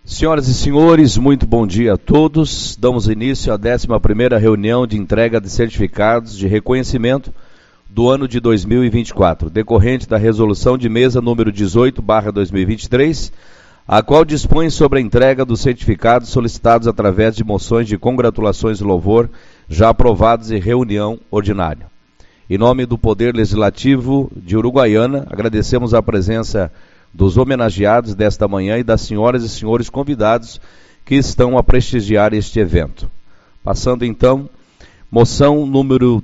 Senhoras e senhores, muito bom dia a todos. Damos início à 11ª reunião de entrega de certificados de reconhecimento do ano de 2024, decorrente da resolução de mesa número 18/2023, a qual dispõe sobre a entrega dos certificados solicitados através de moções de congratulações e louvor já aprovados em reunião ordinária. Em nome do Poder Legislativo de Uruguaiana, agradecemos a presença dos homenageados desta manhã e das senhoras e senhores convidados que estão a prestigiar este evento. Passando então, moção número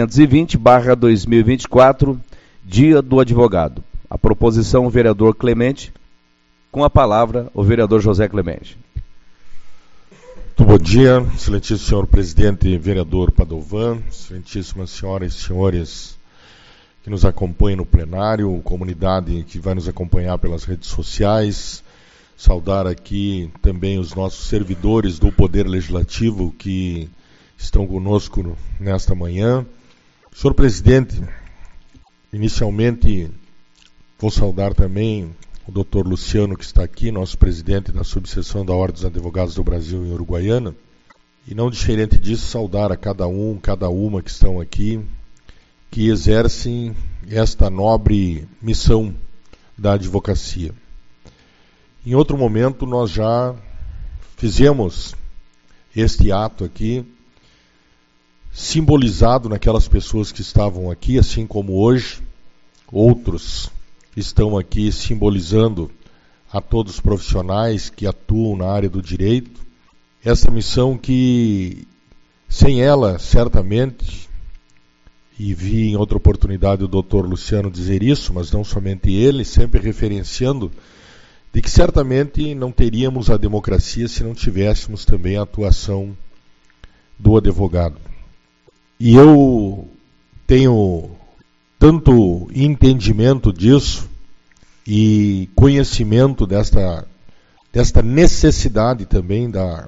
320/2024, Dia do Advogado. A proposição, o vereador Clemente. Com a palavra, o vereador José Clemente. Muito bom dia, excelentíssimo senhor presidente, vereador Padovan, excelentíssimas senhoras e senhores que nos acompanham no plenário, comunidade que vai nos acompanhar pelas redes sociais, saudar aqui também os nossos servidores do Poder Legislativo que estão conosco nesta manhã. Senhor presidente, inicialmente vou saudar também o doutor Luciano, que está aqui, nosso presidente da subseção da Ordem dos Advogados do Brasil em Uruguaiana, e não diferente disso, saudar a cada um, cada uma que estão aqui, que exercem esta nobre missão da advocacia. Em outro momento, nós já fizemos este ato aqui, simbolizado naquelas pessoas que estavam aqui, assim como hoje, outros estão aqui simbolizando a todos os profissionais que atuam na área do direito. Essa missão que, sem ela, certamente, e vi em outra oportunidade o doutor Luciano dizer isso, mas não somente ele, sempre referenciando, de que certamente não teríamos a democracia se não tivéssemos também a atuação do advogado. E eu tenho tanto entendimento disso e conhecimento desta necessidade também da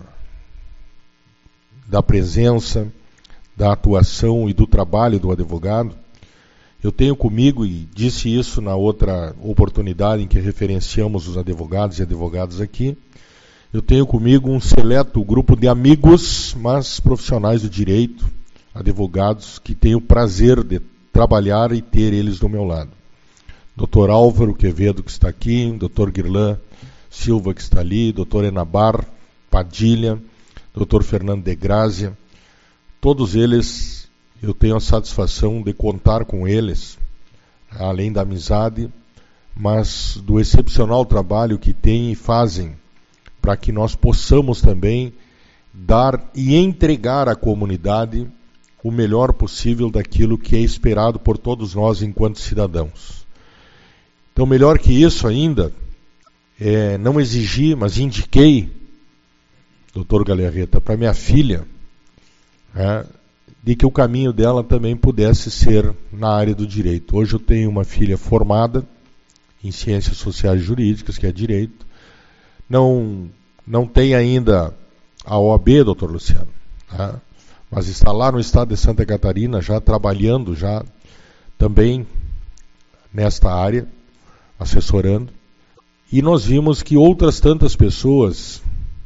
presença, da atuação e do trabalho do advogado. Eu tenho comigo, e disse isso na outra oportunidade em que referenciamos os advogados e advogadas aqui, eu tenho comigo um seleto grupo de amigos, mas profissionais do direito, advogados que tenho o prazer de trabalhar e ter eles do meu lado. Dr. Álvaro Quevedo, que está aqui, Dr. Guirlan Silva, que está ali, Dr. Enabar Padilha, Dr. Fernando de Grazia, todos eles eu tenho a satisfação de contar com eles, além da amizade, mas do excepcional trabalho que têm e fazem para que nós possamos também dar e entregar à comunidade o melhor possível daquilo que é esperado por todos nós enquanto cidadãos. Então, melhor que isso ainda, não exigi, mas indiquei, doutor Galerreta, para minha filha, de que o caminho dela também pudesse ser na área do direito. Hoje eu tenho uma filha formada em Ciências Sociais e Jurídicas, que é Direito. Não tem ainda a OAB, doutor Luciano, mas está lá no estado de Santa Catarina, já trabalhando, já também nesta área, assessorando. E nós vimos que outras tantas pessoas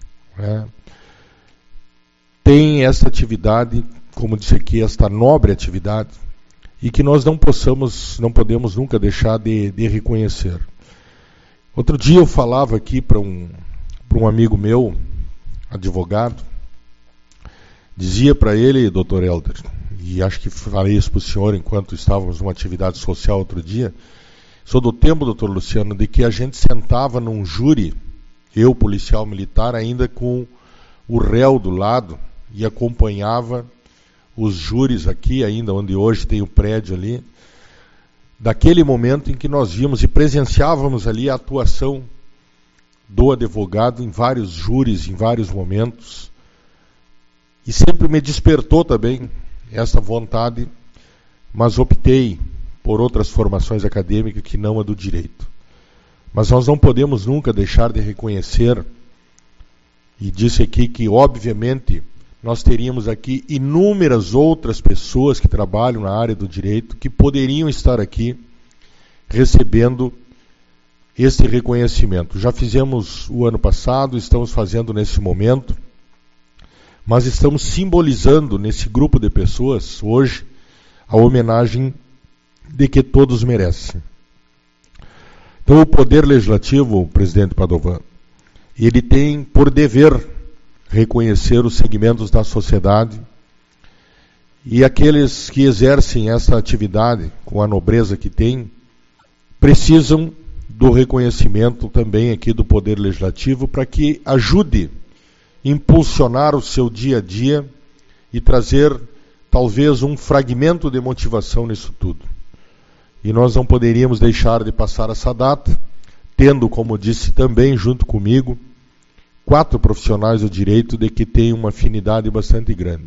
têm essa atividade, como disse aqui, esta nobre atividade, e que nós não podemos nunca deixar de reconhecer. Outro dia eu falava aqui para um amigo meu, advogado, dizia para ele, doutor Helder, e acho que falei isso para o senhor enquanto estávamos numa atividade social outro dia, sou do tempo, doutor Luciano, de que a gente sentava num júri, eu, policial militar, ainda com o réu do lado, e acompanhava os júris aqui, ainda onde hoje tem o prédio ali, daquele momento em que nós vimos e presenciávamos ali a atuação do advogado em vários júris, em vários momentos, e sempre me despertou também essa vontade, mas optei por outras formações acadêmicas que não a do direito. Mas nós não podemos nunca deixar de reconhecer, e disse aqui que, obviamente, nós teríamos aqui inúmeras outras pessoas que trabalham na área do direito que poderiam estar aqui recebendo este reconhecimento. Já fizemos o ano passado, estamos fazendo nesse momento, mas estamos simbolizando nesse grupo de pessoas, hoje, a homenagem de que todos merecem. Então, o Poder Legislativo, presidente Padovan, ele tem por dever reconhecer os segmentos da sociedade e aqueles que exercem essa atividade com a nobreza que têm, precisam do reconhecimento também aqui do Poder Legislativo para que ajude a impulsionar o seu dia a dia e trazer talvez um fragmento de motivação nisso tudo. E nós não poderíamos deixar de passar essa data, tendo, como disse também, junto comigo, 4 profissionais do direito de que têm uma afinidade bastante grande.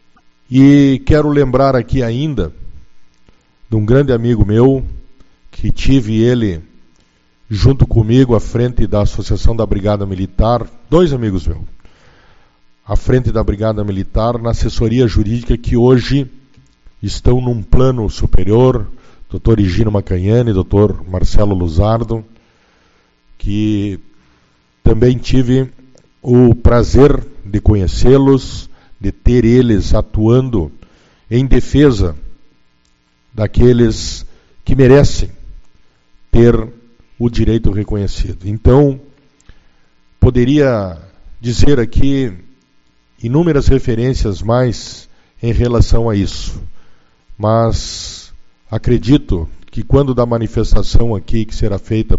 E quero lembrar aqui ainda de um grande amigo meu, que tive ele junto comigo à frente da Associação da Brigada Militar, 2 amigos meus, à frente da Brigada Militar, na assessoria jurídica, que hoje estão num plano superior, Dr. Higino Macanhani, Dr. Marcelo Luzardo, que também tive o prazer de conhecê-los, de ter eles atuando em defesa daqueles que merecem ter o direito reconhecido. Então, poderia dizer aqui inúmeras referências mais em relação a isso, mas acredito que quando da manifestação aqui que será feita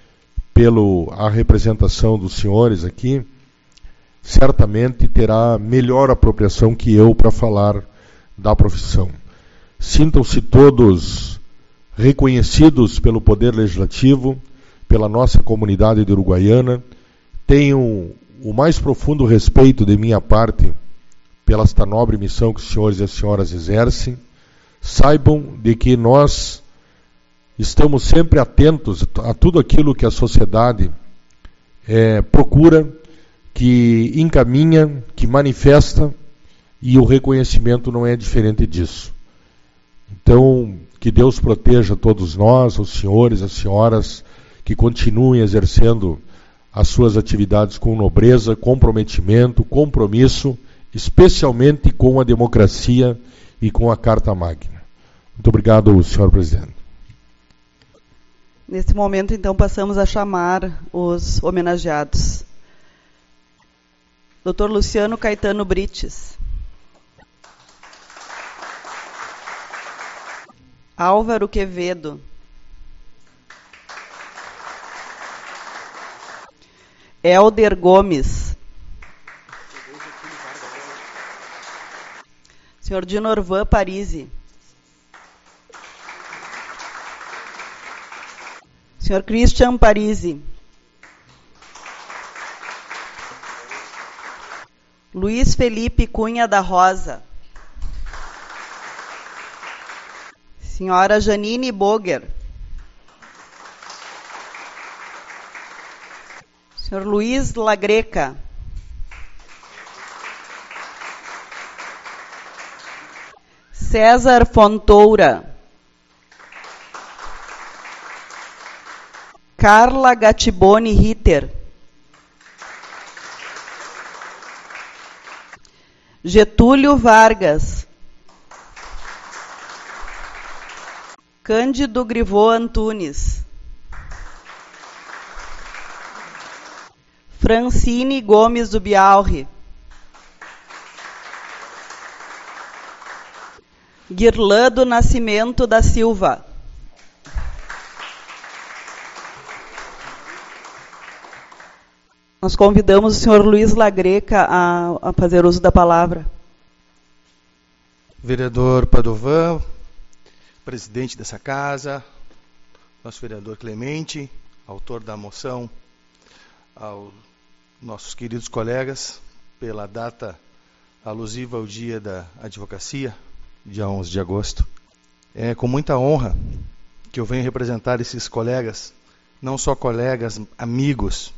pela representação dos senhores aqui, certamente terá melhor apropriação que eu para falar da profissão. Sintam-se todos reconhecidos pelo Poder Legislativo, pela nossa comunidade de Uruguaiana. Tenham o mais profundo respeito de minha parte pela esta nobre missão que os senhores e as senhoras exercem. Saibam de que nós estamos sempre atentos a tudo aquilo que a sociedade procura, que encaminha, que manifesta, e o reconhecimento não é diferente disso. Então, que Deus proteja todos nós, os senhores, as senhoras, que continuem exercendo as suas atividades com nobreza, comprometimento, compromisso, especialmente com a democracia e com a Carta Magna. Muito obrigado, senhor presidente. Nesse momento, então, passamos a chamar os homenageados. Dr. Luciano Caetano Brites. Álvaro Quevedo. Helder Gomes. Senhor Dinorvan Parisi. Senhor Christian Parisi. Luiz Felipe Cunha da Rosa. Senhora Janine Boger. Senhor Luiz Lagreca. César Fontoura. Carla Gattiboni Ritter. Getúlio Vargas. Cândido Grivô Antunes. Francine Gomes do Bialri. Guirlando Nascimento da Silva. Nós convidamos o senhor Luiz Lagreca a fazer uso da palavra. Vereador Padovan, presidente dessa casa, nosso vereador Clemente, autor da moção, aos nossos queridos colegas, pela data alusiva ao Dia da Advocacia, dia 11 de agosto. É com muita honra que eu venho representar esses colegas, não só colegas, amigos,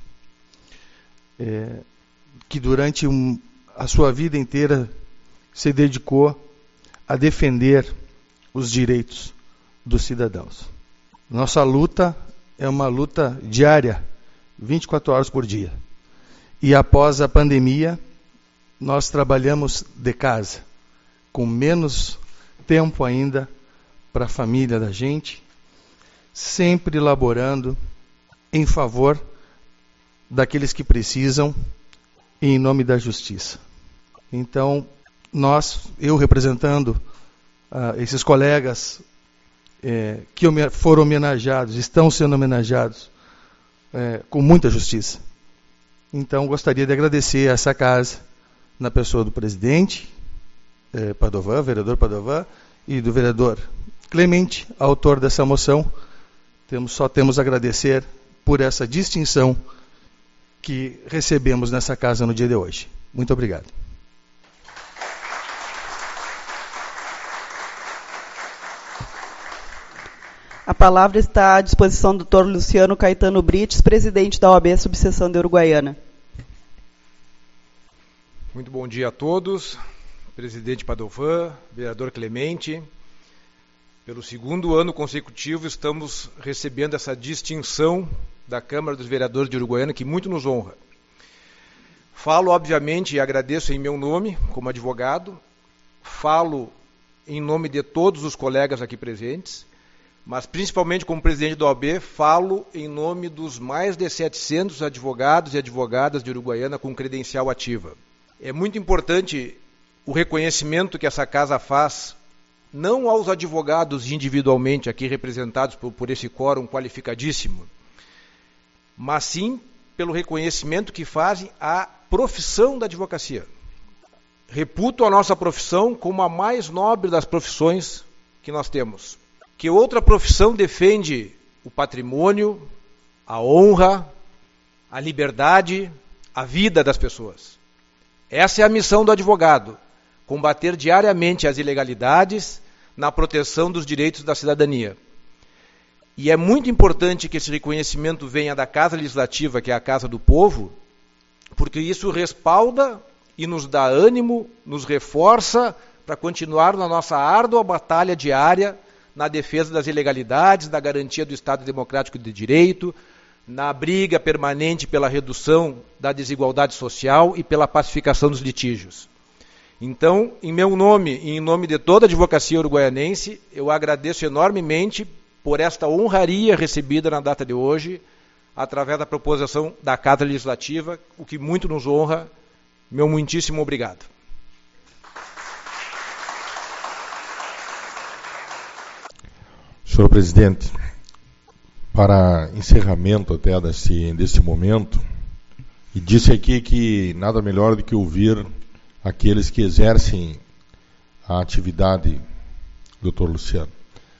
que durante a sua vida inteira se dedicou a defender os direitos dos cidadãos. Nossa luta é uma luta diária, 24 horas por dia. E após a pandemia, nós trabalhamos de casa, com menos tempo ainda para a família da gente, sempre laborando em favor daqueles que precisam e em nome da justiça. Então, eu representando esses colegas que foram homenageados, estão sendo homenageados com muita justiça. Então, gostaria de agradecer a essa casa, na pessoa do presidente Padovan, vereador Padovan, e do vereador Clemente, autor dessa moção. Só temos a agradecer por essa distinção que recebemos nessa casa no dia de hoje. Muito obrigado. A palavra está à disposição do Dr. Luciano Caetano Brites, presidente da OAB Subseção de Uruguaiana. Muito bom dia a todos. Presidente Padovan, vereador Clemente. Pelo segundo ano consecutivo estamos recebendo essa distinção da Câmara dos Vereadores de Uruguaiana, que muito nos honra. Falo, obviamente, e agradeço em meu nome, como advogado, falo em nome de todos os colegas aqui presentes, mas principalmente como presidente da OAB, falo em nome dos mais de 700 advogados e advogadas de Uruguaiana com credencial ativa. É muito importante o reconhecimento que essa casa faz, não aos advogados individualmente aqui representados por esse quórum qualificadíssimo, mas sim pelo reconhecimento que fazem à profissão da advocacia. Reputo a nossa profissão como a mais nobre das profissões que nós temos. Que outra profissão defende o patrimônio, a honra, a liberdade, a vida das pessoas. Essa é a missão do advogado, combater diariamente as ilegalidades na proteção dos direitos da cidadania. E é muito importante que esse reconhecimento venha da Casa Legislativa, que é a Casa do Povo, porque isso respalda e nos dá ânimo, nos reforça para continuar na nossa árdua batalha diária na defesa das ilegalidades, na garantia do Estado Democrático de Direito, na briga permanente pela redução da desigualdade social e pela pacificação dos litígios. Então, em meu nome e em nome de toda a advocacia uruguaianense, eu agradeço enormemente por esta honraria recebida na data de hoje, através da proposição da Casa Legislativa, o que muito nos honra. Meu muitíssimo obrigado. Senhor presidente, para encerramento até desse momento, e disse aqui que nada melhor do que ouvir aqueles que exercem a atividade, Dr. Luciano.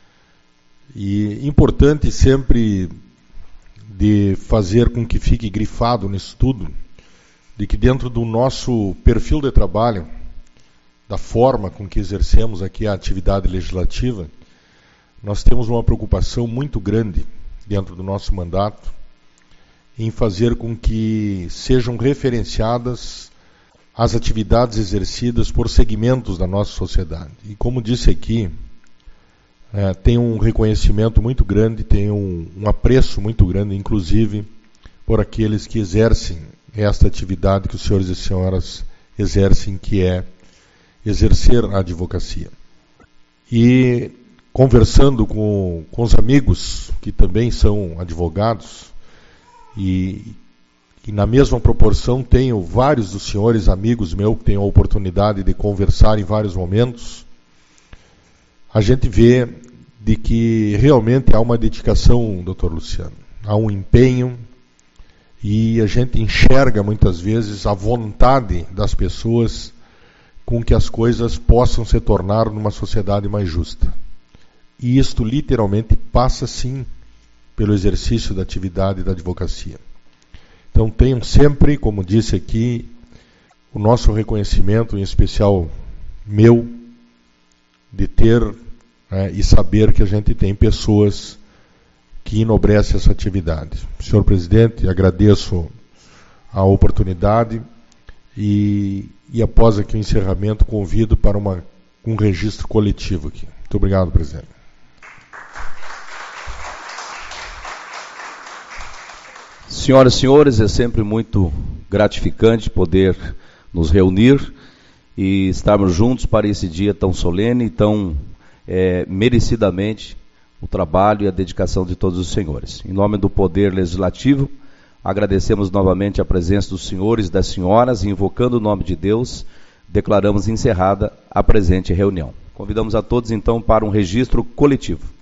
E importante sempre de fazer com que fique grifado nisso tudo, de que dentro do nosso perfil de trabalho, da forma com que exercemos aqui a atividade legislativa, nós temos uma preocupação muito grande dentro do nosso mandato em fazer com que sejam referenciadas as atividades exercidas por segmentos da nossa sociedade. E como disse aqui, tem um reconhecimento muito grande, tem um apreço muito grande, inclusive, por aqueles que exercem esta atividade que os senhores e senhoras exercem, que é exercer a advocacia. E conversando com os amigos que também são advogados, e na mesma proporção tenho vários dos senhores amigos meus que tenho a oportunidade de conversar em vários momentos, a gente vê de que realmente há uma dedicação, doutor Luciano, há um empenho, e a gente enxerga muitas vezes a vontade das pessoas com que as coisas possam se tornar numa sociedade mais justa. E isto literalmente passa sim pelo exercício da atividade da advocacia. Então tenham sempre, como disse aqui, o nosso reconhecimento, em especial meu, de ter e saber que a gente tem pessoas que enobrece essa atividade. Senhor presidente, agradeço a oportunidade e após aqui o encerramento, convido para um registro coletivo aqui. Muito obrigado, presidente. Senhoras e senhores, é sempre muito gratificante poder nos reunir e estarmos juntos para esse dia tão solene e tão merecidamente o trabalho e a dedicação de todos os senhores. Em nome do Poder Legislativo, agradecemos novamente a presença dos senhores e das senhoras e, invocando o nome de Deus, declaramos encerrada a presente reunião. Convidamos a todos, então, para um registro coletivo.